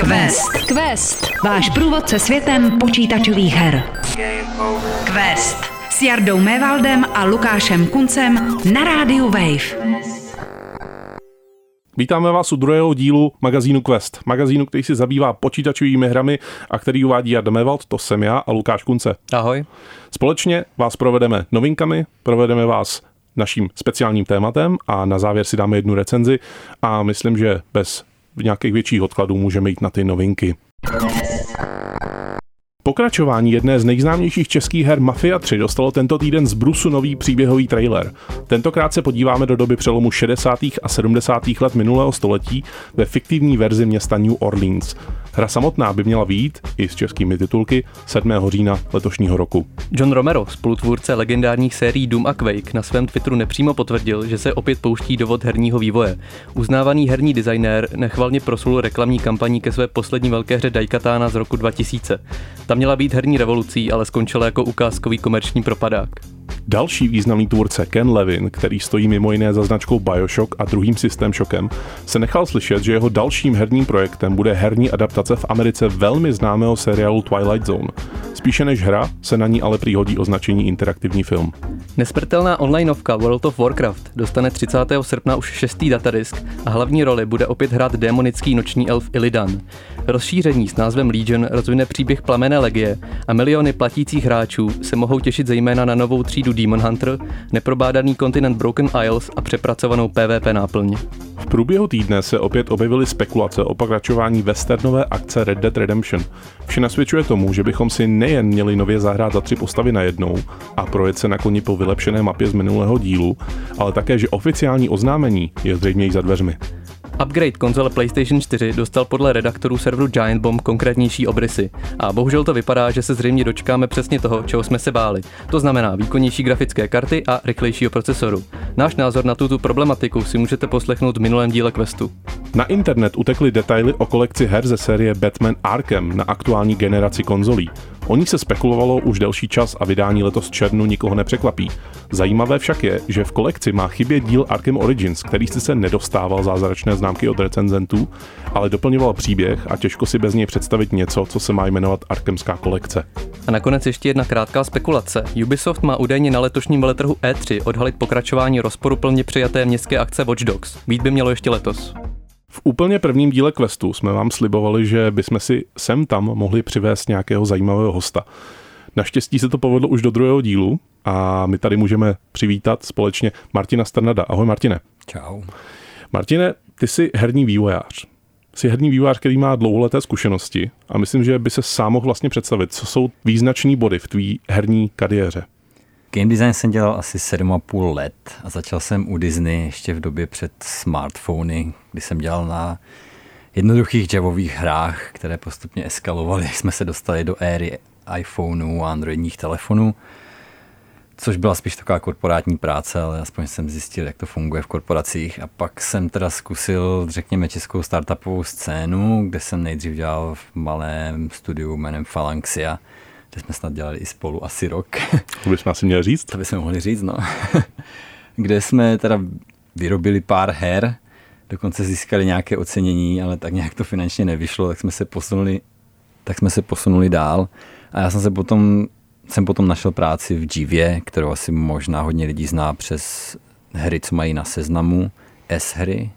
Quest. Váš průvodce světem počítačových her. Quest. S Jardou Mévaldem a Lukášem Kuncem na rádiu Wave. Vítáme vás u druhého dílu magazínu Quest. Magazínu, který se zabývá počítačovými hrami a který uvádí Jarda Mévald, to jsem já, a Lukáš Kunce. Ahoj. Společně vás provedeme novinkami, provedeme vás naším speciálním tématem a na závěr si dáme jednu recenzi a myslím, že bez nějakých větších odkladů můžeme jít na ty novinky. Pokračování jedné z nejznámějších českých her Mafia 3 dostalo tento týden z brusu nový příběhový trailer. Tentokrát se podíváme do doby přelomu 60. a 70. let minulého století ve fiktivní verzi města New Orleans. Hra samotná by měla vyjít, i s českými titulky, 7. října letošního roku. John Romero, spolutvůrce legendárních sérií Doom a Quake, na svém Twitteru nepřímo potvrdil, že se opět pouští do vod herního vývoje. Uznávaný herní designér nechvalně proslul reklamní kampaní ke své poslední velké hře Daikatana z roku 2000. Ta měla být herní revolucí, ale skončila jako ukázkový komerční propadák. Další významný tvůrce Ken Levin, který stojí mimo jiné za značkou BioShock a druhým System Shockem, se nechal slyšet, že jeho dalším herním projektem bude herní adaptace v Americe velmi známého seriálu Twilight Zone. Spíše než hra se na ní ale přihodí označení interaktivní film. Nesmrtelná onlineovka World of Warcraft dostane 30. srpna už 6. datadisk a hlavní roli bude opět hrát démonický noční elf Illidan. Rozšíření s názvem Legion rozvine příběh Plamenné legie a miliony platících hráčů se mohou těšit zejména na novou třídu Demon Hunter, neprobádaný kontinent Broken Isles a přepracovanou PvP náplň. V průběhu týdne se opět objevily spekulace o pokračování westernové akce Red Dead Redemption. Vše nasvědčuje tomu, že bychom si nejen měli nově zahrát za 3 postavy najednou a projet se na koni po vylepšené mapě z minulého dílu, ale také, že oficiální oznámení je zřejmě i za dveřmi. Upgrade konzole PlayStation 4 dostal podle redaktorů serveru Giant Bomb konkrétnější obrysy. A bohužel to vypadá, že se zřejmě dočkáme přesně toho, čeho jsme se báli. To znamená výkonnější grafické karty a rychlejšího procesoru. Náš názor na tuto problematiku si můžete poslechnout v minulém díle Questu. Na internet utekly detaily o kolekci her ze série Batman Arkham na aktuální generaci konzolí. O ní se spekulovalo už delší čas a vydání letos v červnu nikoho nepřekvapí. Zajímavé však je, že v kolekci má chybět díl Arkham Origins, který sice nedostával zázračné známky od recenzentů, ale doplňoval příběh a těžko si bez něj představit něco, co se má jmenovat Arkhamská kolekce. A nakonec ještě jedna krátká spekulace. Ubisoft má údajně na letošním veletrhu E3 odhalit pokračování rozporuplně přijaté městské akce Watch Dogs. Být by mělo ještě letos. V úplně prvním díle Questu jsme vám slibovali, že bychom si sem tam mohli přivést nějakého zajímavého hosta. Naštěstí se to povedlo už do druhého dílu a my tady můžeme přivítat společně Martina Strnada. Ahoj Martine. Čau. Martine, ty jsi herní vývojář. Jsi herní vývojář, který má dlouholeté zkušenosti a myslím, že by se sám mohl vlastně představit, co jsou význačný body v tvý herní kariéře. Game design jsem dělal asi 7,5 let a začal jsem u Disney ještě v době před smartfony, kdy jsem dělal na jednoduchých javových hrách, které postupně eskalovaly. Jsme se dostali do éry iPhoneů a androidních telefonů, což byla spíš taková korporátní práce, ale aspoň jsem zjistil, jak to funguje v korporacích. A pak jsem teda zkusil, řekněme, českou startupovou scénu, kde jsem nejdřív dělal v malém studiu jménem Phalanxia, kde jsme snad dělali i spolu asi rok. To bychom asi měli říct. To bychom mohli říct, no. Kde jsme teda vyrobili pár her, dokonce získali nějaké ocenění, ale tak nějak to finančně nevyšlo, tak jsme se posunuli dál. A já jsem potom našel práci v Jivě, kterou asi možná hodně lidí zná přes hry, co mají na seznamu, S-hry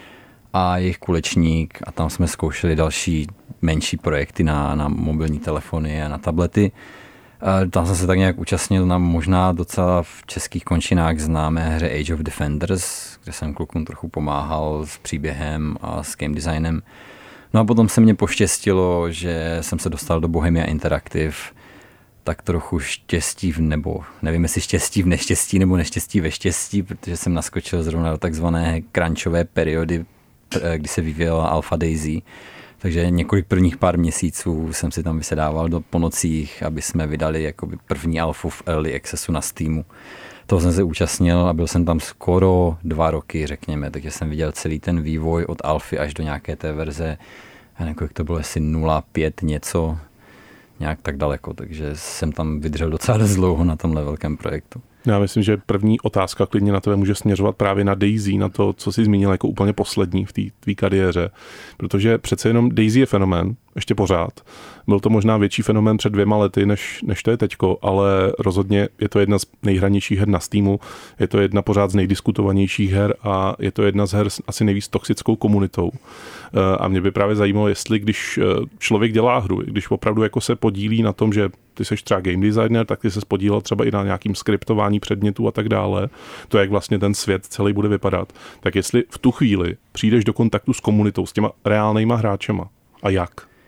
a jejich Kulečník, a tam jsme zkoušeli další menší projekty na mobilní telefony a na tablety. A tam jsem se tak nějak účastnil na možná docela v českých končinách známé hře Age of Defenders, kde jsem klukům trochu pomáhal s příběhem a s game designem. No a potom se mě poštěstilo, že jsem se dostal do Bohemia Interactive, tak trochu štěstí, nebo nevím, jestli štěstí v neštěstí nebo neštěstí ve štěstí, protože jsem naskočil zrovna do takzvané crunchové periody, kdy se vyvíjela Alpha Daisy. Takže několik prvních pár měsíců jsem si tam vysedával po nocích, aby jsme vydali jakoby první alfu v Early Accessu na Steamu. Toho jsem se účastnil a byl jsem tam skoro 2 roky, řekněme, takže jsem viděl celý ten vývoj od alfy až do nějaké té verze, a několik to bylo asi 0.5 něco, nějak tak daleko, takže jsem tam vydržel docela dost dlouho na tomhle velkém projektu. Já myslím, že první otázka klidně na tebe může směřovat právě na Daisy, na to, co jsi zmínil jako úplně poslední v té tvý kariéře. Protože přece jenom Daisy je fenomén, ještě pořád. Byl to možná větší fenomén před 2 lety, než to je teďko, ale rozhodně je to jedna z nejhranějších her na Steamu, je to jedna pořád z nejdiskutovanějších her a je to jedna z her s asi nejvíc toxickou komunitou. A mě by právě zajímalo, jestli když člověk dělá hru, když opravdu jako se podílí na tom, že ty seš třeba game designer, tak ty se podílel třeba i na nějakým skriptování předmětů a tak dále, to jak vlastně ten svět celý bude vypadat, tak jestli v tu chvíli přijdeš do kontaktu s komunitou, s těma reálnejma hráčema a jak?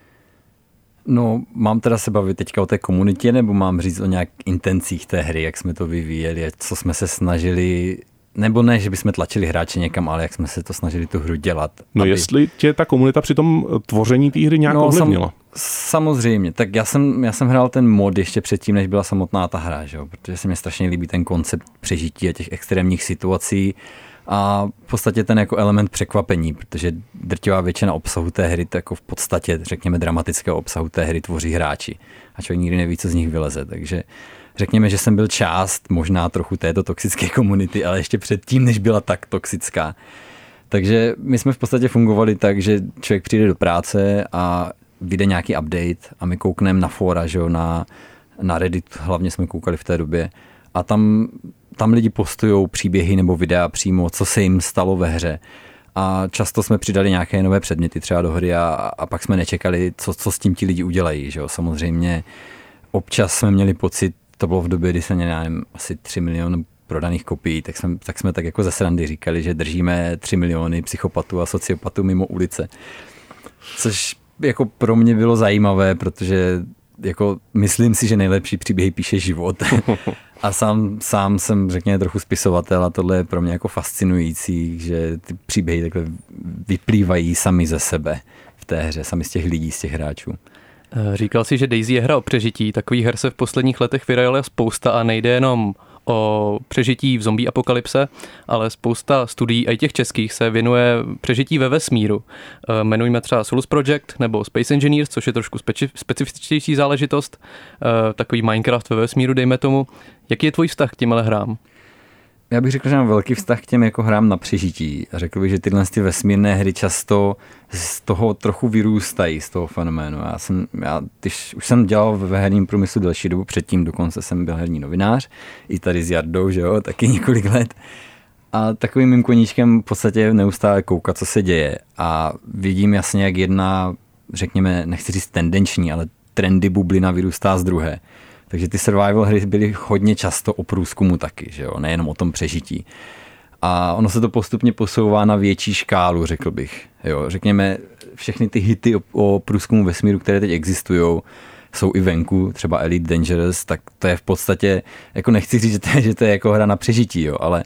No, mám teda se bavit teďka o té komunitě, nebo mám říct o nějak intencích té hry, jak jsme to vyvíjeli, co jsme se snažili, nebo ne, že bychom tlačili hráče někam, ale jak jsme se to snažili tu hru dělat. No jestli tě ta komunita při tom tvoření té hry nějak ovlivnila? Samozřejmě, tak já jsem hrál ten mod ještě předtím, než byla samotná ta hra, že jo? Protože se mi strašně líbí ten koncept přežití a těch extrémních situací a v podstatě ten jako element překvapení, protože drtivá většina obsahu té hry, to jako v podstatě, řekněme, dramatického obsahu té hry tvoří hráči a člověk nikdy neví, co z nich vyleze, takže řekněme, že jsem byl část možná trochu této toxické komunity, ale ještě předtím, než byla tak toxická. Takže my jsme v podstatě fungovali tak, že člověk přijde do práce a vyjde nějaký update a my koukneme na fora, že jo, na Reddit, hlavně jsme koukali v té době a tam lidi postujou příběhy nebo videa přímo, co se jim stalo ve hře. A často jsme přidali nějaké nové předměty třeba do hry a pak jsme nečekali, co s tím ti lidi udělají. Že jo. Samozřejmě občas jsme měli pocit, to bylo v době, kdy jsme měli asi 3 miliony prodaných kopií, tak jsme tak jako ze srandy říkali, že držíme 3 miliony psychopatů a sociopatů mimo ulice. Což jako pro mě bylo zajímavé, protože jako myslím si, že nejlepší příběhy píše život. A sám jsem, řekněme, trochu spisovatel a tohle je pro mě jako fascinující, že ty příběhy takhle vyplývají sami ze sebe v té hře, sami z těch lidí, z těch hráčů. Říkal jsi, že Daisy je hra o přežití. Takových her se v posledních letech vyrojila spousta a nejde jenom o přežití v zombie apokalypse, ale spousta studií, i těch českých, se věnuje přežití ve vesmíru. Jmenujme třeba Solus Project nebo Space Engineers, což je trošku specifičtější záležitost, takový Minecraft ve vesmíru, dejme tomu. Jaký je tvůj vztah k těmhle hrám? Já bych řekl, že mám velký vztah k těm jako hrám na přežití. A řekl bych, že tyhle vesmírné hry často z toho trochu vyrůstají, z toho fenoménu. Už jsem dělal ve herním průmyslu delší dobu, předtím dokonce jsem byl herní novinář, i tady s Jardou, že jo, taky několik let. A takovým mým koníčkem v podstatě neustále koukat, co se děje. A vidím jasně, jak jedna, řekněme, nechci říct tendenční, ale trendy bublina vyrůstá z druhé. Takže ty survival hry byly hodně často o průzkumu taky, že jo? Nejenom o tom přežití. A ono se to postupně posouvá na větší škálu, řekl bych. Jo? Řekněme, všechny ty hity o průzkumu vesmíru, které teď existují, jsou i venku, třeba Elite Dangerous, tak to je v podstatě, jako nechci říct, že to je jako hra na přežití, jo? Ale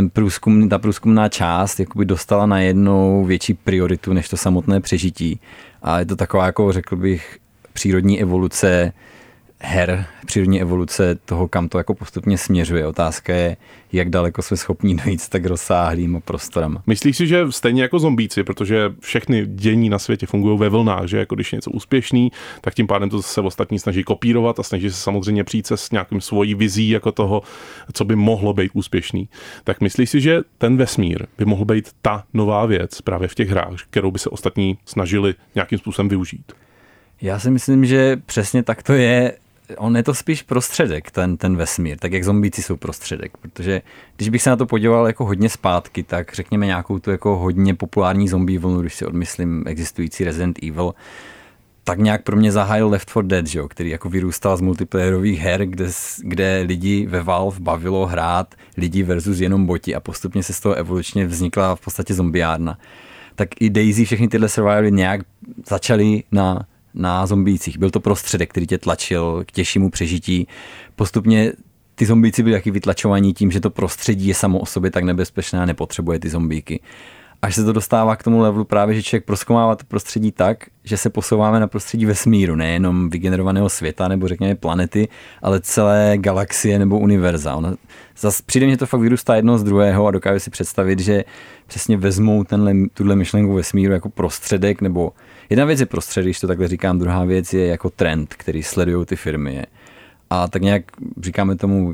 ta průzkumná část jakoby dostala najednou větší prioritu než to samotné přežití. A je to taková, jako řekl bych, přírodní evoluce her, přírodní evoluce toho, kam to jako postupně směřuje. Otázka je, jak daleko jsme schopni dojít s tak rozsáhlým prostorem. Myslíš si, že stejně jako zombíci, protože všechny dění na světě fungují ve vlnách, že jako když je něco úspěšný, tak tím pádem to se ostatní snaží kopírovat a snaží se samozřejmě přijít se s nějakým svojí vizí jako toho, co by mohlo být úspěšný. Tak myslíš si, že ten vesmír by mohl být ta nová věc právě v těch hrách, kterou by se ostatní snažili nějakým způsobem využít? Já si myslím, že přesně tak to je. On je to spíš prostředek, ten vesmír, tak jak zombíci jsou prostředek, protože když bych se na to podíval jako hodně zpátky, tak řekněme nějakou tu jako hodně populární zombie vlnu, když si odmyslím existující Resident Evil, tak nějak pro mě zahájil Left 4 Dead, že, který jako vyrůstal z multiplayerových her, kde lidi ve Valve bavilo hrát lidi versus jenom boti a postupně se z toho evolučně vznikla v podstatě zombiárna. Tak i Daisy, všechny tyhle survivaly nějak začaly na zombících. Byl to prostředek, který tě tlačil k těžšímu přežití. Postupně ty zombíci byli taky vytlačovaní tím, že to prostředí je samo o sobě tak nebezpečné a nepotřebuje ty zombíky. Až se to dostává k tomu levelu právě, že člověk prozkoumává to prostředí tak, že se posouváme na prostředí vesmíru, nejenom vygenerovaného světa nebo řekněme planety, ale celé galaxie nebo univerza. Zas přijde mně to fakt vyrůstá jedno z druhého a dokážu si představit, že přesně vezmou tuhle myšlenku vesmíru jako prostředek, nebo jedna věc je prostředek, když to takhle říkám, druhá věc je jako trend, který sledují ty firmy. A tak nějak říkáme tomu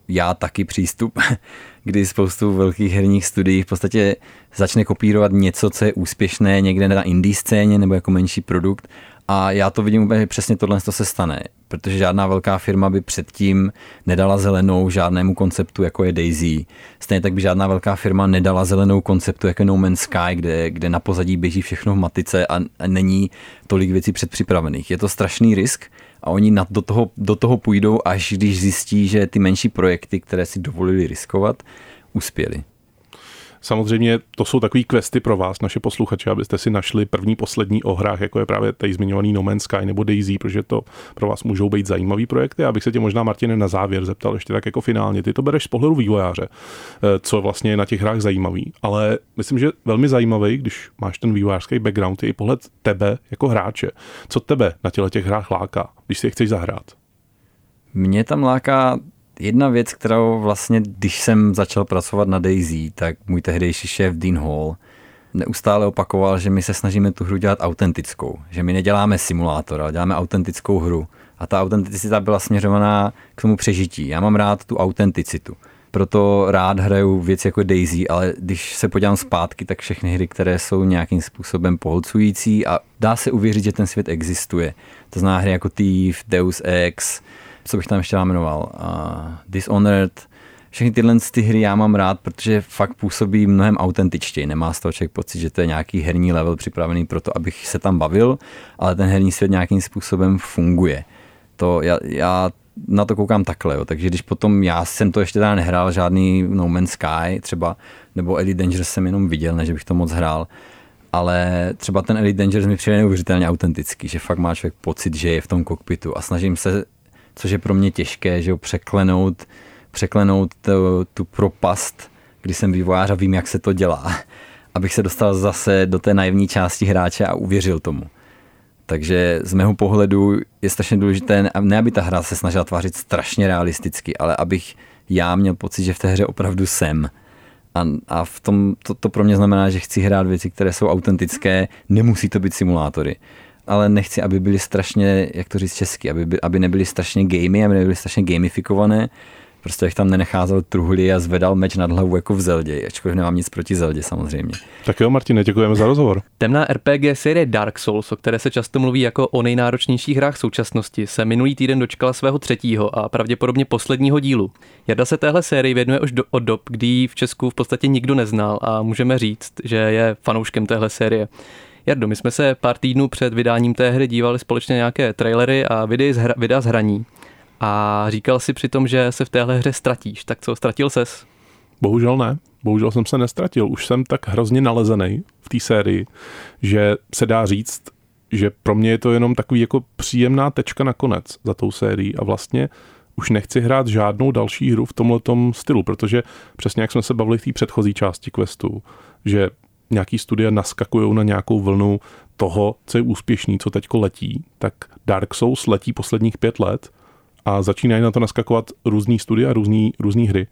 já taky přístup, kdy spoustu velkých herních studií v podstatě začne kopírovat něco, co je úspěšné někde na indie scéně nebo jako menší produkt. A já to vidím úplně, že přesně tohle se stane, protože žádná velká firma by předtím nedala zelenou žádnému konceptu, jako je DayZ. Stejně tak by žádná velká firma nedala zelenou konceptu, jako je No Man's Sky, kde na pozadí běží všechno v matice a není tolik věcí předpřipravených. Je to strašný risk a oni do toho půjdou, až když zjistí, že ty menší projekty, které si dovolili riskovat, uspěly. Samozřejmě to jsou takový questy pro vás, naše posluchače, abyste si našli první, poslední o hrách, jako je právě tady zmiňovaný No Man's Sky nebo DayZ, protože to pro vás můžou být zajímavý projekty. Já bych se tě možná, Martine, na závěr zeptal ještě tak jako finálně. Ty to bereš z pohledu vývojáře, co vlastně je na těch hrách zajímavý, ale myslím, že velmi zajímavý, když máš ten vývojářský background, je i pohled tebe jako hráče. Co tebe na těch hrách láká, když si je chceš zahrát? Mě tam láká jedna věc, kterou vlastně, když jsem začal pracovat na DayZ, tak můj tehdejší šéf Dean Hall neustále opakoval, že my se snažíme tu hru dělat autentickou, že my neděláme simulátor, ale děláme autentickou hru. A ta autenticita byla směřovaná k tomu přežití. Já mám rád tu autenticitu. Proto rád hraju věci jako DayZ, ale když se podívám zpátky, tak všechny hry, které jsou nějakým způsobem pohlcující a dá se uvěřit, že ten svět existuje. To znamená hry jako Thief, Deus Ex, co bych tam ještě jmenoval, Dishonored, všechny tyhle hry já mám rád, protože fakt působí mnohem autentičtěji. Nemá z toho člověk pocit, že to je nějaký herní level připravený pro to, abych se tam bavil, ale ten herní svět nějakým způsobem funguje. To já na to koukám takhle, jo. Takže když potom já jsem to ještě teda nehrál, žádný No Man's Sky třeba, nebo Elite Dangerous jsem jenom viděl, než bych to moc hrál, ale třeba ten Elite Dangerous mi přijde neuvěřitelně autentický, že fakt má člověk pocit, že je v tom kokpitu a snažím se, což je pro mě těžké, že ho překlenout tu propast, kdy jsem vývojář a vím, jak se to dělá, abych se dostal zase do té naivní části hráče a uvěřil tomu. Takže z mého pohledu je strašně důležité, ne aby ta hra se snažila tvářit strašně realisticky, ale abych já měl pocit, že v té hře opravdu jsem. A v tom to pro mě znamená, že chci hrát věci, které jsou autentické, nemusí to být simulátory. Ale nechci, aby byly strašně, jak to říct česky, aby nebyly strašně gamey, aby nebyly strašně gamifikované. Prostě bych tam nenecházel truhly a zvedal meč nad hlavu jako v Zeldě, ačkoliv nemám nic proti Zeldě samozřejmě. Tak jo, Martine, děkujeme za rozhovor. Temná RPG série Dark Souls, o které se často mluví jako o nejnáročnějších hrách současnosti, se minulý týden dočkala svého 3. a pravděpodobně posledního dílu. Jarda se téhle sérii věnuje už od dob, kdy ji v Česku v podstatě nikdo neznal a můžeme říct, že je fanouškem téhle série. Jardo, my jsme se pár týdnů před vydáním té hry dívali společně nějaké trailery a videa z hraní. A říkal si přitom, že se v téhle hře ztratíš. Tak co, ztratil ses? Bohužel ne. Bohužel jsem se nestratil. Už jsem tak hrozně nalezený v té sérii, že se dá říct, že pro mě je to jenom takový jako příjemná tečka nakonec za tou sérií a vlastně už nechci hrát žádnou další hru v tomhletom stylu, protože přesně jak jsme se bavili v té předchozí části questu, že nějaký studia naskakujou na nějakou vlnu toho, co je úspěšný, co teďko letí, tak Dark Souls letí posledních 5 let a začínají na to naskakovat různý studia, různý hry.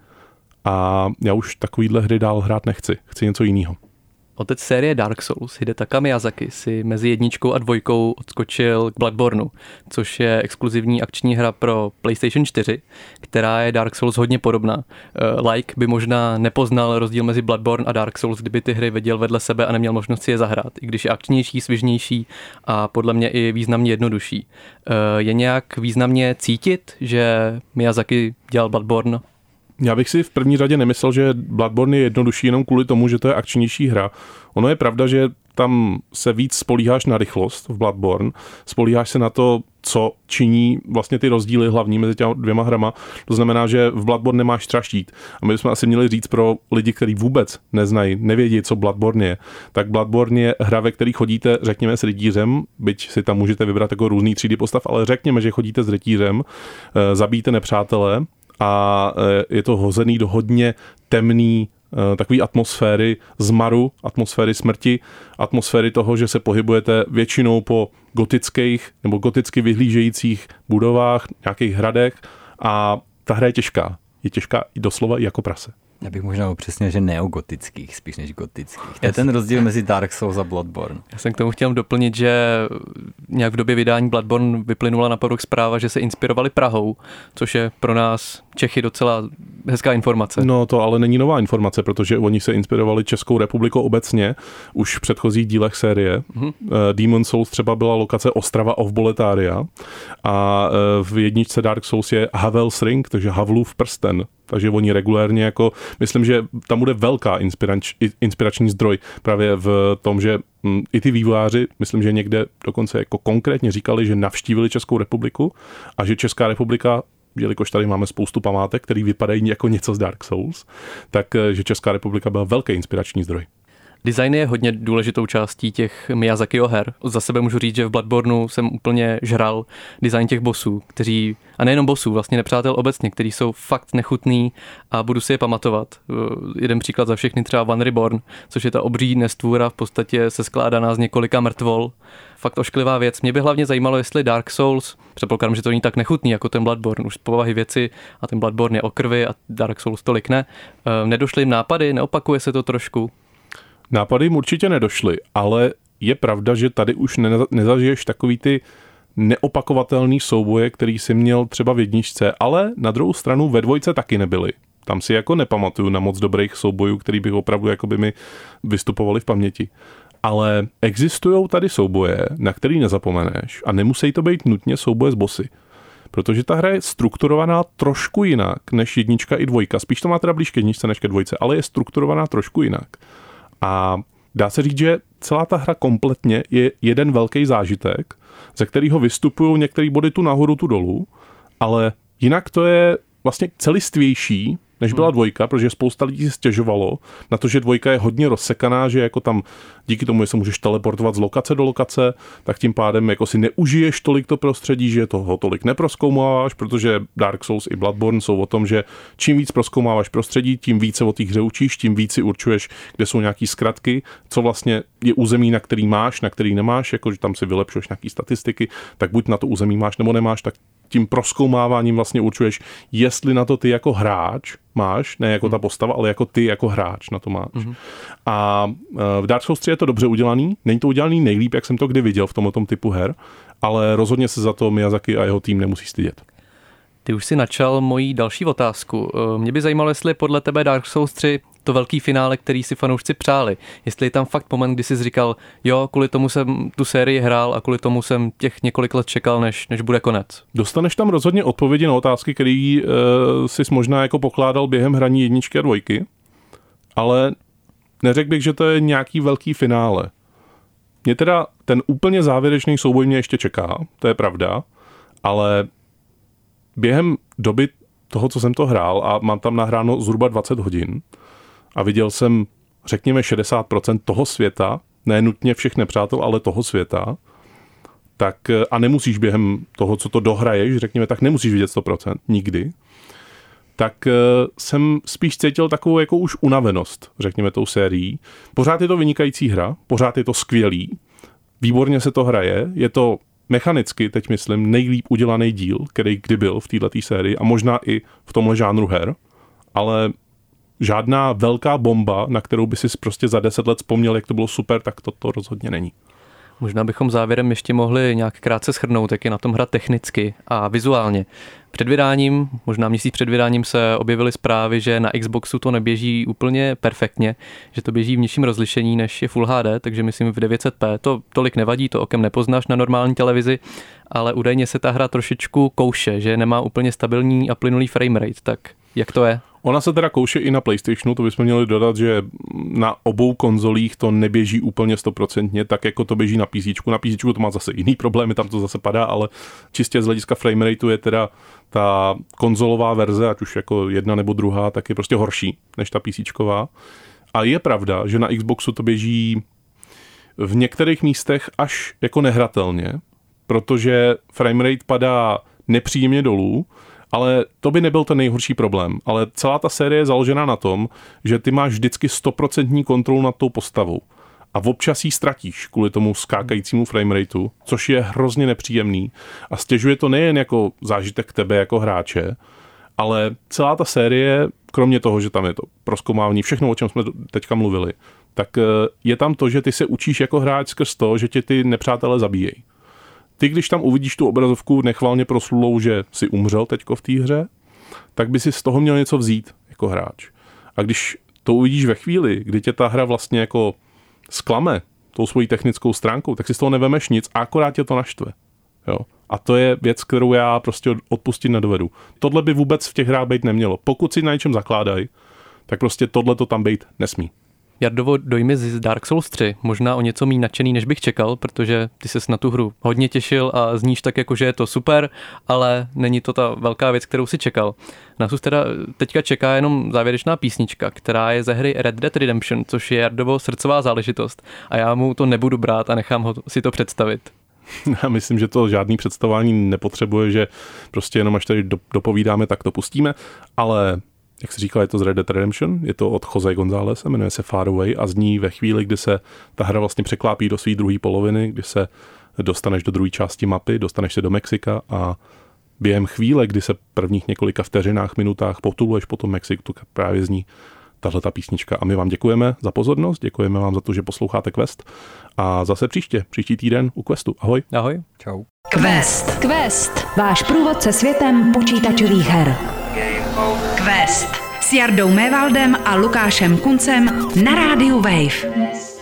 A já už takovýhle hry dál hrát nechci. Chci něco jiného. Otec série Dark Souls, Hidetaka Miyazaki, si mezi 1 a 2 odskočil k Bloodborneu, což je exkluzivní akční hra pro PlayStation 4, která je Dark Souls hodně podobná. Like by možná nepoznal rozdíl mezi Bloodborne a Dark Souls, kdyby ty hry viděl vedle sebe a neměl možnost si je zahrát, i když je akčnější, svižnější a podle mě i významně jednodušší. Je nějak významně cítit, že Miyazaki dělal Bloodborne? Já bych si v první řadě nemyslel, že Bloodborne je jednodušší jenom kvůli tomu, že to je akčnější hra. Ono je pravda, že tam se víc spolíháš na rychlost v Bloodborne, spolíháš se na to, co činí vlastně ty rozdíly hlavní mezi těmi 2 hrama. To znamená, že v Bloodborne nemáš třeba štít. A my bychom asi měli říct pro lidi, kteří vůbec neznají, nevědí, co Bloodborne je. Tak Bloodborne je hra, ve které chodíte, řekněme, s rytířem, byť si tam můžete vybrat jako různý třídy postav, ale řekněme, že chodíte s rytířem, zabíjíte nepřátele, a je to hozený do hodně temný takový atmosféry zmaru, atmosféry smrti, atmosféry toho, že se pohybujete většinou po gotických nebo goticky vyhlížejících budovách, nějakých hradech a ta hra je těžká. Je těžká i doslova i jako prase. Já bych možná upřesnil, že neogotických, spíš než gotických. To je ten rozdíl mezi Dark Souls a Bloodborne. Já jsem k tomu chtěl doplnit, že nějak v době vydání Bloodborne vyplynula na povrch zpráva, že se inspirovali Prahou, což je pro nás Čechy docela hezká informace. No to ale není nová informace, protože oni se inspirovali Českou republikou obecně už v předchozích dílech série. Demon Souls třeba byla lokace Ostrava of Boletaria a v jedničce Dark Souls je Havel's Ring, takže Havlův prsten. Takže oni regulérně jako, myslím, že tam bude velká inspirační zdroj právě v tom, že i ty vývojáři, myslím, že někde dokonce jako konkrétně říkali, že navštívili Českou republiku a že Česká republika, jelikož tady máme spoustu památek, které vypadají jako něco z Dark Souls, tak že Česká republika byla velký inspirační zdroj. Design je hodně důležitou částí těch Miyazakiho her. Za sebe můžu říct, že v Bloodborneu jsem úplně žral design těch bossů, kteří, a nejenom bossů, vlastně nepřátel obecně, kteří jsou fakt nechutný a budu si je pamatovat. Jeden příklad za všechny, třeba Van Reborn, což je ta obří nestvůra, v podstatě se skládaná z několika mrtvol. Fakt ošklivá věc. Mě by hlavně zajímalo, jestli Dark Souls, předpokládám, že to není tak nechutný jako ten Bloodborne, už z povahy věci, a ten Bloodborne je o krvi a Dark Souls tolik ne. Nedošly jim nápady, neopakuje se to trošku? Nápady jim určitě nedošly, ale je pravda, že tady už nezažiješ takový ty neopakovatelný souboje, který si měl třeba v jedničce, ale na druhou stranu ve dvojce taky nebyly. Tam si jako nepamatuju na moc dobrých soubojů, který bych opravdu jako by mi vystupovali v paměti. Ale existují tady souboje, na který nezapomeneš a nemusí to být nutně souboje s bossy. Protože ta hra je strukturovaná trošku jinak než jednička i dvojka. Spíš to má teda blíž k jedničce než ke dvojce, ale je strukturovaná trošku jinak. A dá se říct, že celá ta hra kompletně je jeden velký zážitek, ze kterého vystupují některé body tu nahoru, tu dolů, ale jinak to je vlastně celistvější, než byla dvojka, protože spousta lidí si stěžovalo na to, že dvojka je hodně rozsekaná, že jako tam díky tomu, že se můžeš teleportovat z lokace do lokace, tak tím pádem jako si neužiješ tolik to prostředí, že toho tolik neprozkoumáváš, protože Dark Souls i Bloodborne jsou o tom, že čím víc prozkoumáváš prostředí, tím více o té hře učíš, tím víc si určuješ, kde jsou nějaký zkratky, co vlastně je území, na který máš, na který nemáš, jako že tam si vylepšuješ nějaký statistiky, tak buď na to území máš nebo nemáš, tak tím prozkoumáváním vlastně určuješ, jestli na to ty jako hráč máš, ne jako ta postava, ale jako ty jako hráč na to máš. A v Dark Souls 3 je to dobře udělaný, není to udělaný nejlíp, jak jsem to kdy viděl v tomto typu her, ale rozhodně se za to Miyazaki a jeho tým nemusí stydět. Ty už si načal moji další otázku. Mě by zajímalo, jestli podle tebe Dark Souls 3 to velký finále, který si fanoušci přáli. Jestli je tam fakt moment, kdy jsi říkal, jo, kvůli tomu jsem tu sérii hrál a kvůli tomu jsem těch několik let čekal, než bude konec. Dostaneš tam rozhodně odpovědi na otázky, které jsi možná jako pokládal během hraní jedničky a dvojky, ale neřekl bych, že to je nějaký velký finále. Mě teda ten úplně závěrečný souboj mě ještě čeká, to je pravda, ale během doby toho, co jsem to hrál a mám tam nahráno zhruba 20 hodin a viděl jsem, řekněme, 60% toho světa, ne nutně všech nepřátel, ale toho světa, tak a nemusíš během toho, co to dohraješ, řekněme, tak nemusíš vidět 100%, nikdy, tak jsem spíš cítil takovou jako už unavenost, řekněme, tou sérií. Pořád je to vynikající hra, pořád je to skvělý, výborně se to hraje, je to mechanicky, teď myslím, nejlíp udělaný díl, který kdy byl v této sérii a možná i v tomhle žánru her, ale žádná velká bomba, na kterou by si prostě za 10 let vzpomněl, jak to bylo super, tak to rozhodně není. Možná bychom závěrem ještě mohli nějak krátce shrnout, jak je na tom hra technicky a vizuálně. Před vydáním, možná měsíc před vydáním se objevily zprávy, že na Xboxu to neběží úplně perfektně, že to běží v nižším rozlišení, než je Full HD, takže myslím v 900p. To tolik nevadí, to okem nepoznáš na normální televizi, ale údajně se ta hra trošičku kouše, že nemá úplně stabilní a plynulý framerate, tak jak to je? Ona se teda kouše i na PlayStationu, to bychom měli dodat, že na obou konzolích to neběží úplně 100%, tak jako to běží na PC. Na PC to má zase jiný problémy, tam to zase padá, ale čistě z hlediska framerateu je teda ta konzolová verze, ať už jako jedna nebo druhá, tak je prostě horší než ta PCčková. A je pravda, že na Xboxu to běží v některých místech až jako nehratelně, protože framerate padá nepříjemně dolů, ale to by nebyl ten nejhorší problém. Ale celá ta série je založená na tom, že ty máš vždycky 100% kontrolu nad tou postavou. A občas jí ztratíš kvůli tomu skákajícímu framerateu, což je hrozně nepříjemný. A stěžuje to nejen jako zážitek tebe jako hráče, ale celá ta série, kromě toho, že tam je to prozkoumávání, všechno, o čem jsme teďka mluvili, tak je tam to, že ty se učíš jako hráč skrz to, že tě ty nepřátelé zabíjejí. Ty, když tam uvidíš tu obrazovku nechvalně proslulou, že si umřel teďko v té hře, tak by si z toho měl něco vzít jako hráč. A když to uvidíš ve chvíli, kdy tě ta hra vlastně jako zklame tou svojí technickou stránkou, tak si z toho nevemeš nic a akorát tě to naštve. Jo. A to je věc, kterou já prostě odpustit nedovedu. Tohle by vůbec v těch hrách být nemělo. Pokud si na něčem zakládají, tak prostě tohle to tam být nesmí. Jardovo, dojmy z Dark Souls 3, možná o něco méně nadšený, než bych čekal, protože ty ses na tu hru hodně těšil a zníš tak jako, že je to super, ale není to ta velká věc, kterou si čekal. Nás teda teďka čeká jenom závěrečná písnička, která je ze hry Red Dead Redemption, což je Jardovo srdcová záležitost a já mu to nebudu brát a nechám ho si to představit. Já myslím, že to žádný představování nepotřebuje, že prostě jenom až tady dopovídáme, tak to pustíme, ale jak jsi říkal, je to z Red Dead Redemption, je to od Jose González, jmenuje se Far Away a zní ve chvíli, kdy se ta hra vlastně překlápí do své druhé poloviny, kdy se dostaneš do druhé části mapy, dostaneš se do Mexika a během chvíle, kdy se prvních několika vteřinách, minutách potuluješ po tom Mexiku, tak právě zní tahleta písnička. A my vám děkujeme za pozornost, děkujeme vám za to, že posloucháte Quest a zase příští týden u Questu. Ahoj. Ahoj. Čau. Quest. Váš průvodce světem počítačových her. Quest s Jardou Mévaldem a Lukášem Kuncem na rádiu Wave.